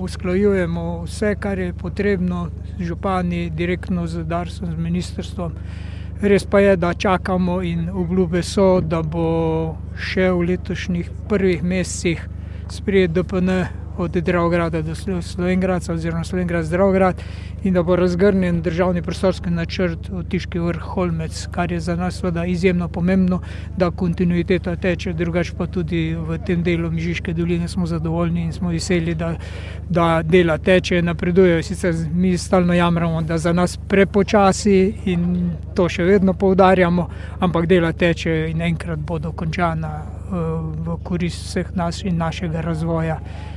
usklajujemo vse, kar je potrebno, župani direktno z Darsom, z ministrstvom. Res pa je, da čakamo in obljube so, da bo še v letošnjih prvih mesecih sprejet DPN od Dravograda do Slovenj Gradca oziroma Slovenj Gradec Dravograd in da bo razgrnjen državni prostorski načrt Otiški Vrh-Holmec, kar je za nas seveda izjemno pomembno, da kontinuiteta teče, drugače pa tudi v tem delu Mežiške doline smo zadovoljni in smo veseli, da dela teče, napredujejo. Sicer mi stalno jamramo, da za nas prepočasi in to še vedno poudarjamo, ampak dela teče in enkrat bodo končana v korist vseh nas in našega razvoja.